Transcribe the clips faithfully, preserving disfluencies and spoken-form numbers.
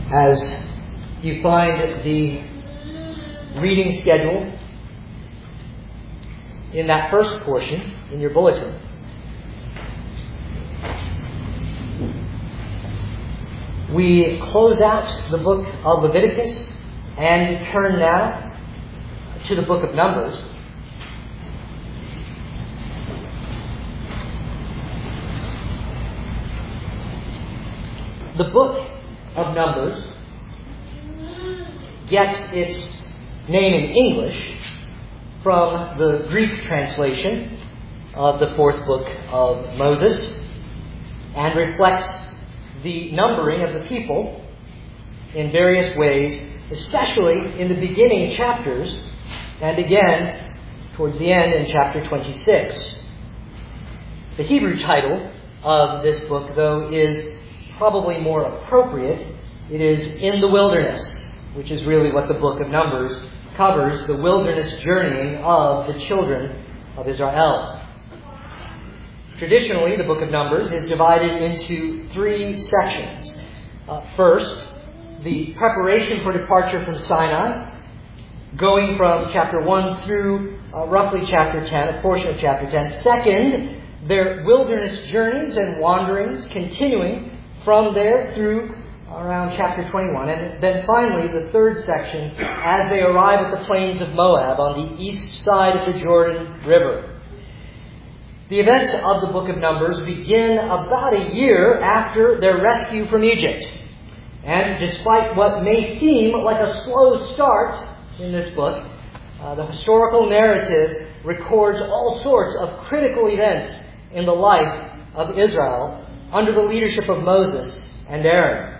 as you find the reading schedule in that first portion in your bulletin. We close out the book of Leviticus and turn now to the book of Numbers. The book of Numbers gets its name in English from the Greek translation of the fourth book of Moses and reflects the numbering of the people in various ways, especially in the beginning chapters and again towards the end in chapter twenty-six. The Hebrew title of this book, though, is probably more appropriate. It is In the Wilderness, which is really what the book of Numbers covers, the wilderness journeying of the children of Israel. Traditionally, the book of Numbers is divided into three sections. Uh, first, the preparation for departure from Sinai, going from chapter one through uh, roughly chapter ten, a portion of chapter ten. Second, their wilderness journeys and wanderings, continuing from there through around chapter twenty-one. And then finally, the third section, as they arrive at the plains of Moab on the east side of the Jordan River. The events of the book of Numbers begin about a year after their rescue from Egypt. And despite what may seem like a slow start in this book, uh, the historical narrative records all sorts of critical events in the life of Israel under the leadership of Moses and Aaron.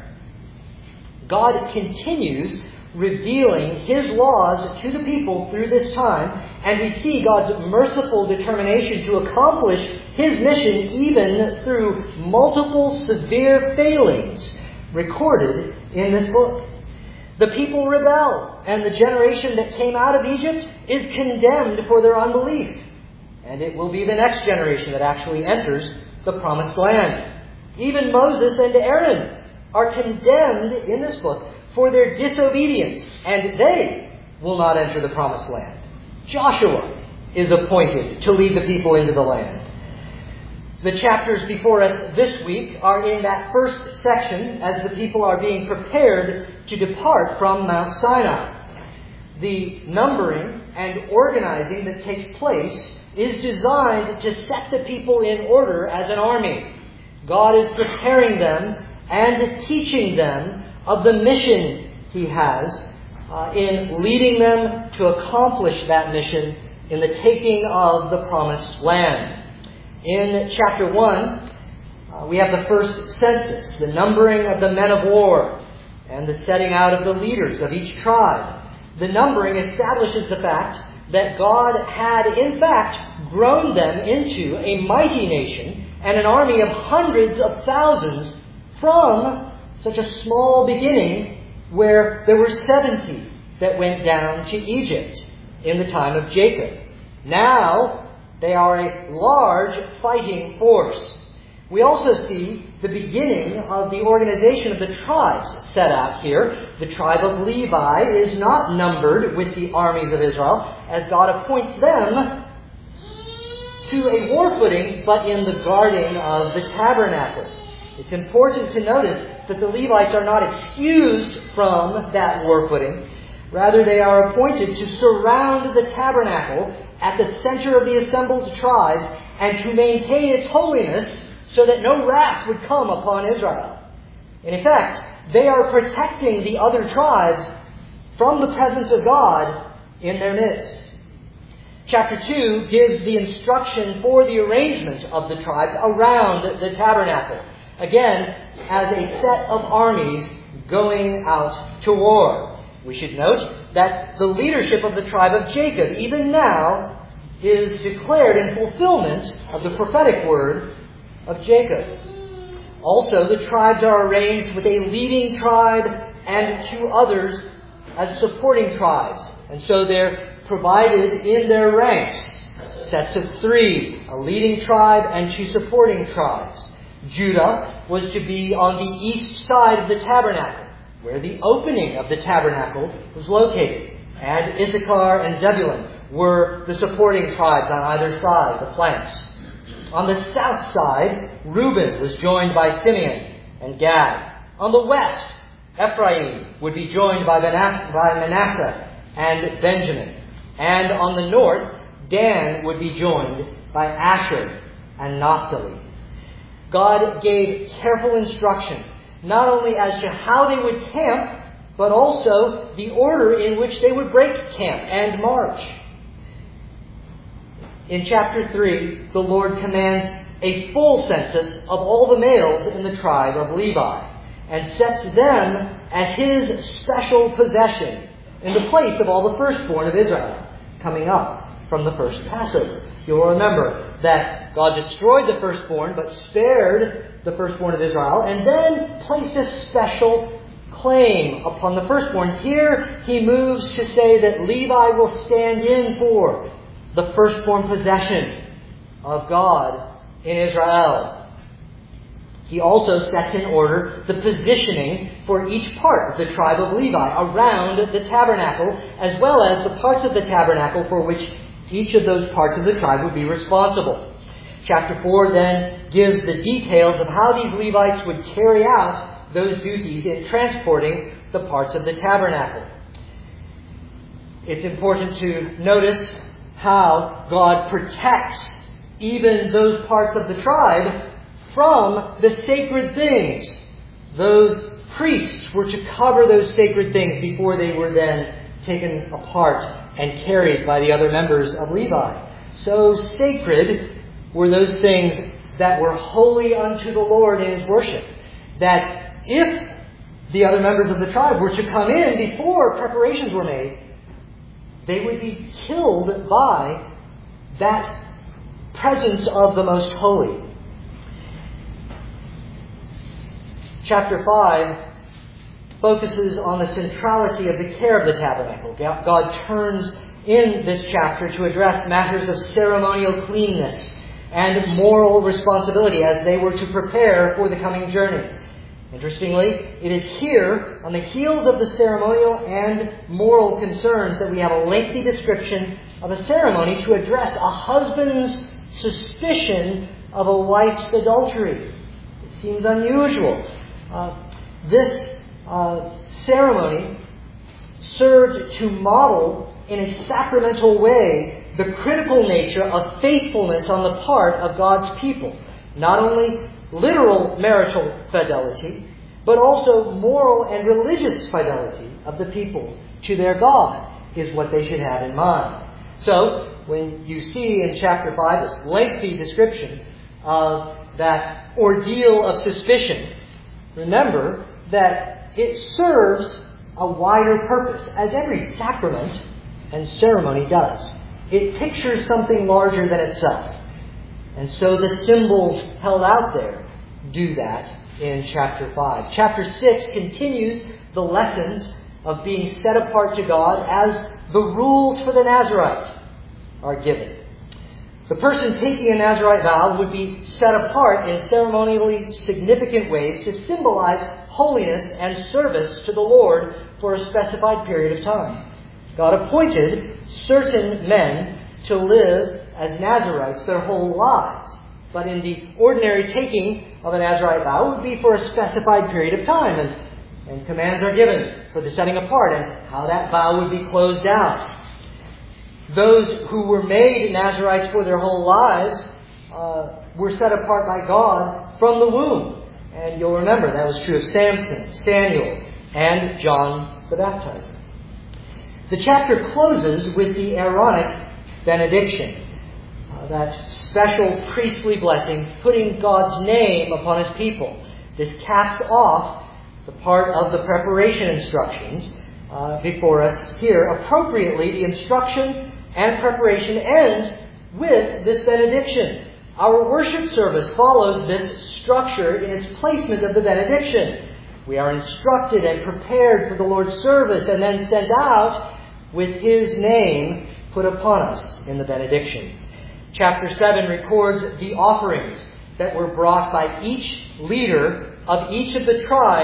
God continues revealing His laws to the people through this time, and we see God's merciful determination to accomplish His mission even through multiple severe failings recorded in this book. The people rebel, and the generation that came out of Egypt is condemned for their unbelief. And it will be the next generation that actually enters the promised land. Even Moses and Aaron are condemned in this book for their disobedience, and they will not enter the promised land. Joshua is appointed to lead the people into the land. The chapters before us this week are in that first section as the people are being prepared to depart from Mount Sinai. The numbering and organizing that takes place is designed to set the people in order as an army. God is preparing them and teaching them of the mission He has uh, in leading them to accomplish that mission in the taking of the promised land. In chapter one, uh, we have the first census, the numbering of the men of war, and the setting out of the leaders of each tribe. The numbering establishes the fact that God had, in fact, grown them into a mighty nation and an army of hundreds of thousands from such a small beginning where there were seventy that went down to Egypt in the time of Jacob. Now they are a large fighting force. We also see the beginning of the organization of the tribes set out here. The tribe of Levi is not numbered with the armies of Israel, as God appoints them to a war footing, but in the guarding of the tabernacle. It's important to notice that the Levites are not excused from that war footing. Rather, they are appointed to surround the tabernacle at the center of the assembled tribes and to maintain its holiness so that no wrath would come upon Israel. In effect, they are protecting the other tribes from the presence of God in their midst. Chapter two gives the instruction for the arrangement of the tribes around the tabernacle. Again, as a set of armies going out to war. We should note that the leadership of the tribe of Jacob, even now, is declared in fulfillment of the prophetic word of Jacob. Also, the tribes are arranged with a leading tribe and two others as supporting tribes. And so they're provided in their ranks. Sets of three, a leading tribe and two supporting tribes. Judah was to be on the east side of the tabernacle, where the opening of the tabernacle was located. And Issachar and Zebulun were the supporting tribes on either side, the flanks. On the south side, Reuben was joined by Simeon and Gad. On the west, Ephraim would be joined by Manasseh and Benjamin. And on the north, Dan would be joined by Asher and Naphtali. God gave careful instruction, not only as to how they would camp, but also the order in which they would break camp and march. In chapter three, the Lord commands a full census of all the males in the tribe of Levi, and sets them as His special possession in the place of all the firstborn of Israel, coming up from the first Passover. You'll remember that God destroyed the firstborn, but spared the firstborn of Israel, and then placed a special claim upon the firstborn. Here He moves to say that Levi will stand in for the firstborn possession of God in Israel. He also sets in order the positioning for each part of the tribe of Levi around the tabernacle, as well as the parts of the tabernacle for which each of those parts of the tribe would be responsible. Chapter four then gives the details of how these Levites would carry out those duties in transporting the parts of the tabernacle. It's important to notice how God protects even those parts of the tribe from the sacred things. Those priests were to cover those sacred things before they were then taken apart and carried by the other members of Levi. So sacred were those things that were holy unto the Lord in His worship, that if the other members of the tribe were to come in before preparations were made, they would be killed by that presence of the Most Holy. Chapter five focuses on the centrality of the care of the tabernacle. God turns in this chapter to address matters of ceremonial cleanness and moral responsibility as they were to prepare for the coming journey. Interestingly, it is here, on the heels of the ceremonial and moral concerns, that we have a lengthy description of a ceremony to address a husband's suspicion of a wife's adultery. It seems unusual. Uh, this uh, ceremony served to model in a sacramental way the critical nature of faithfulness on the part of God's people. Not only literal marital fidelity, but also moral and religious fidelity of the people to their God is what they should have in mind. So, when you see in chapter five this lengthy description of that ordeal of suspicion, remember that it serves a wider purpose, as every sacrament and ceremony does. It pictures something larger than itself. And so the symbols held out there do that in chapter five. Chapter six continues the lessons of being set apart to God as the rules for the Nazirite are given. The person taking a Nazirite vow would be set apart in ceremonially significant ways to symbolize holiness and service to the Lord for a specified period of time. God appointed certain men to live as Nazirites their whole lives. But in the ordinary taking of a Nazirite vow, it would be for a specified period of time. And, and commands are given for the setting apart and how that vow would be closed out. Those who were made Nazirites for their whole lives uh, were set apart by God from the womb. And you'll remember that was true of Samson, Samuel, and John the Baptizer. The chapter closes with the Aaronic benediction. Uh, that special priestly blessing, putting God's name upon His people. This caps off the part of the preparation instructions uh, before us here. Appropriately, the instruction and preparation ends with this benediction. Our worship service follows this structure in its placement of the benediction. We are instructed and prepared for the Lord's service and then sent out with His name put upon us in the benediction. Chapter seven records the offerings that were brought by each leader of each of the tribes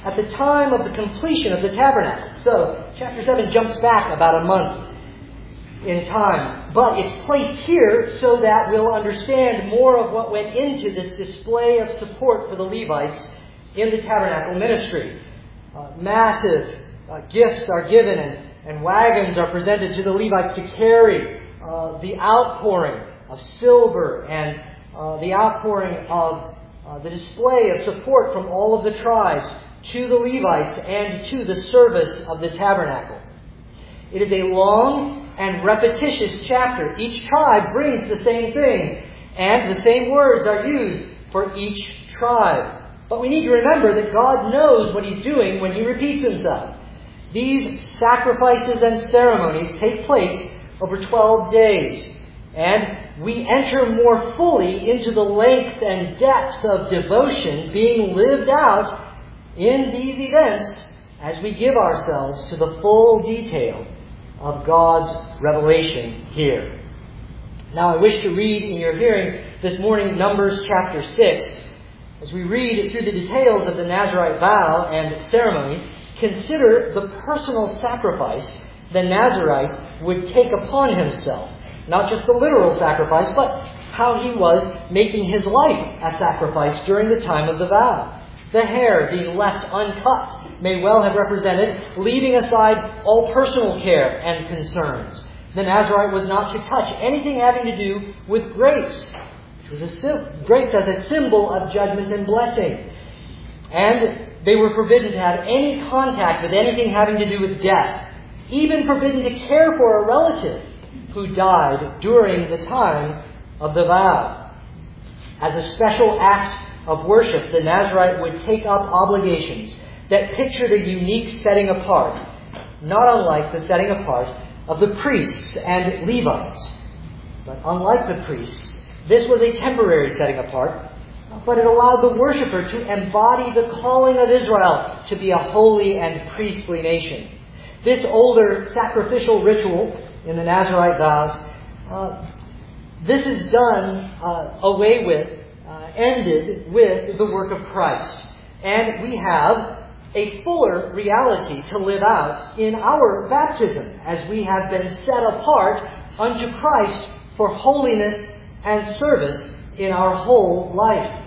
at the time of the completion of the tabernacle. So, chapter seven jumps back about a month in time. But it's placed here so that we'll understand more of what went into this display of support for the Levites in the tabernacle ministry. Uh, massive uh, gifts are given and, and wagons are presented to the Levites to carry uh, the outpouring of silver and uh, the outpouring of uh, the display of support from all of the tribes to the Levites and to the service of the tabernacle. It is a long and repetitious chapter. Each tribe brings the same things, and the same words are used for each tribe. But we need to remember that God knows what He's doing when He repeats Himself. These sacrifices and ceremonies take place over twelve days, and we enter more fully into the length and depth of devotion being lived out in these events as we give ourselves to the full detail of God's revelation here. Now I wish to read in your hearing this morning Numbers chapter six. As we read through the details of the Nazirite vow and ceremonies, consider the personal sacrifice the Nazirite would take upon himself. Not just the literal sacrifice, but how he was making his life a sacrifice during the time of the vow. The hair being left uncut may well have represented leaving aside all personal care and concerns. The Nazirite was not to touch anything having to do with grapes, which was a, grapes as a symbol of judgment and blessing. And they were forbidden to have any contact with anything having to do with death, even forbidden to care for a relative who died during the time of the vow. As a special act of worship, the Nazirite would take up obligations that pictured a unique setting apart, not unlike the setting apart of the priests and Levites. But unlike the priests, this was a temporary setting apart, but it allowed the worshiper to embody the calling of Israel to be a holy and priestly nation. This older sacrificial ritual in the Nazirite vows, uh, this is done uh, away with, uh, ended with the work of Christ. And we have a fuller reality to live out in our baptism, as we have been set apart unto Christ for holiness and service in our whole life.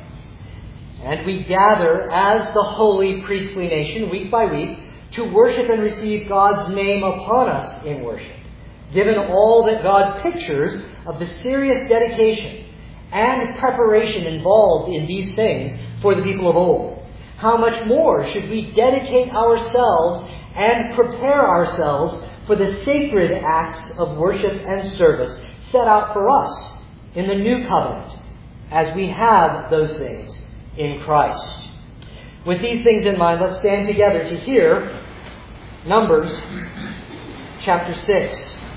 And we gather as the holy priestly nation week by week to worship and receive God's name upon us in worship, given all that God pictures of the serious dedication and preparation involved in these things for the people of old. How much more should we dedicate ourselves and prepare ourselves for the sacred acts of worship and service set out for us in the new covenant, as we have those things in Christ. With these things in mind, let's stand together to hear Numbers chapter six.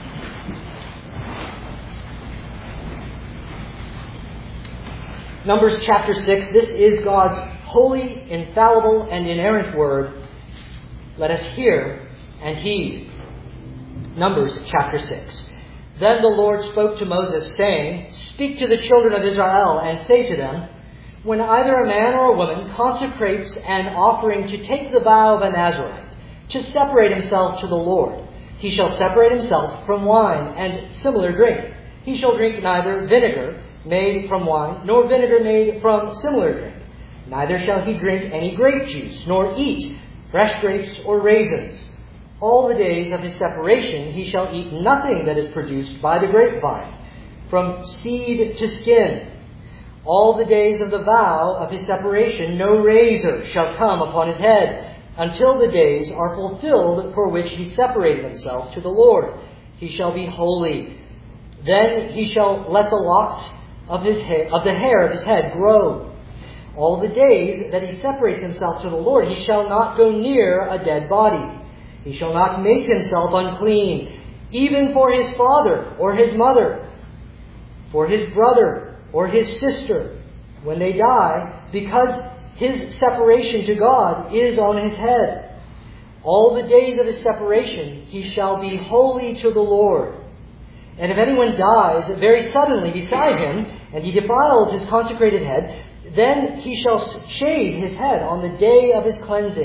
Numbers chapter six, this is God's holy, infallible, and inerrant word. Let us hear and heed. Numbers chapter six. Then the Lord spoke to Moses, saying, Speak to the children of Israel, and say to them, When either a man or a woman consecrates an offering to take the vow of a Nazirite, to separate himself to the Lord, he shall separate himself from wine and similar drink. He shall drink neither vinegar made from wine, nor vinegar made from similar drink. Neither shall he drink any grape juice, nor eat fresh grapes or raisins. All the days of his separation he shall eat nothing that is produced by the grapevine, from seed to skin. All the days of the vow of his separation no razor shall come upon his head, until the days are fulfilled for which he separated himself to the Lord. He shall be holy. Then he shall let the locks of his hair, of the hair of his head grow. All the days that he separates himself to the Lord, he shall not go near a dead body. He shall not make himself unclean, even for his father or his mother, for his brother or his sister, when they die, because his separation to God is on his head. All the days of his separation he shall be holy to the Lord. And if anyone dies very suddenly beside him, and he defiles his consecrated head, then he shall shave his head on the day of his cleansing,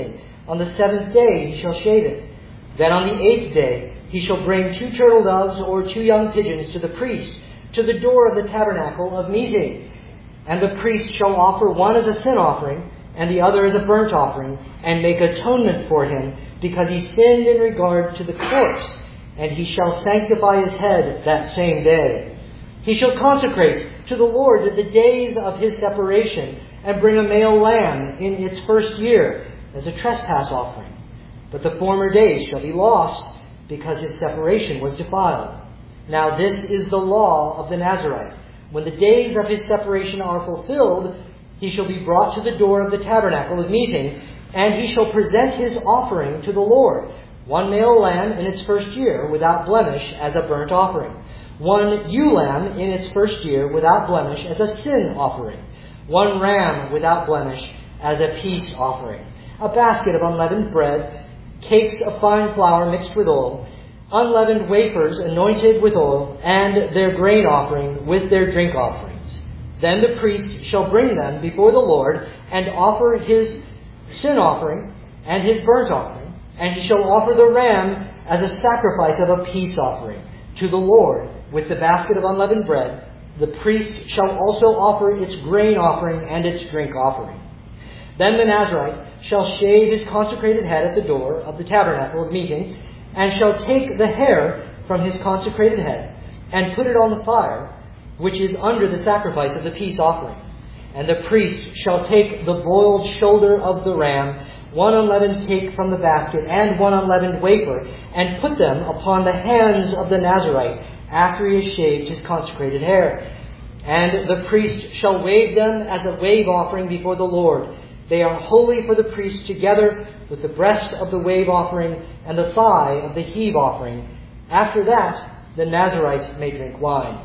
On the seventh day he shall shave it. Then on the eighth day he shall bring two turtle doves or two young pigeons to the priest, to the door of the tabernacle of meeting. And the priest shall offer one as a sin offering, and the other as a burnt offering, and make atonement for him, because he sinned in regard to the corpse, and he shall sanctify his head that same day. He shall consecrate to the Lord the days of his separation, and bring a male lamb in its first year as a trespass offering. But the former days shall be lost, because his separation was defiled. Now this is the law of the Nazarite. When the days of his separation are fulfilled, he shall be brought to the door of the tabernacle of meeting, and he shall present his offering to the Lord, one male lamb in its first year without blemish as a burnt offering, one ewe lamb in its first year without blemish as a sin offering, one ram without blemish as a peace offering, a basket of unleavened bread, cakes of fine flour mixed with oil, unleavened wafers anointed with oil, and their grain offering with their drink offerings. Then the priest shall bring them before the Lord, and offer his sin offering and his burnt offering, and he shall offer the ram as a sacrifice of a peace offering to the Lord with the basket of unleavened bread. The priest shall also offer its grain offering and its drink offering. Then the Nazarite shall shave his consecrated head at the door of the tabernacle of meeting, and shall take the hair from his consecrated head, and put it on the fire, which is under the sacrifice of the peace offering. And the priest shall take the boiled shoulder of the ram, one unleavened cake from the basket, and one unleavened wafer, and put them upon the hands of the Nazarite, after he has shaved his consecrated hair. And the priest shall wave them as a wave offering before the Lord. They are holy for the priest, together with the breast of the wave offering and the thigh of the heave offering. After that, the Nazarite may drink wine.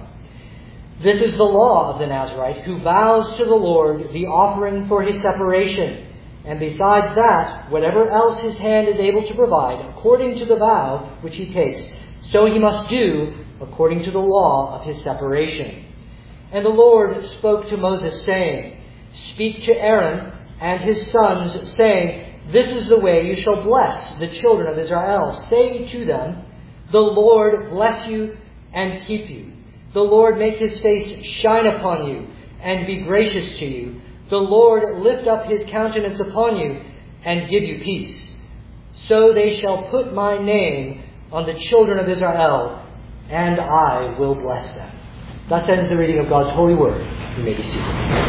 This is the law of the Nazarite, who vows to the Lord the offering for his separation. And besides that, whatever else his hand is able to provide, according to the vow which he takes, so he must do according to the law of his separation. And the Lord spoke to Moses, saying, Speak to Aaron and his sons, saying, This is the way you shall bless the children of Israel. Say to them, The Lord bless you and keep you. The Lord make his face shine upon you and be gracious to you. The Lord lift up his countenance upon you and give you peace. So they shall put my name on the children of Israel, and I will bless them. Thus ends the reading of God's holy word. You may be seated.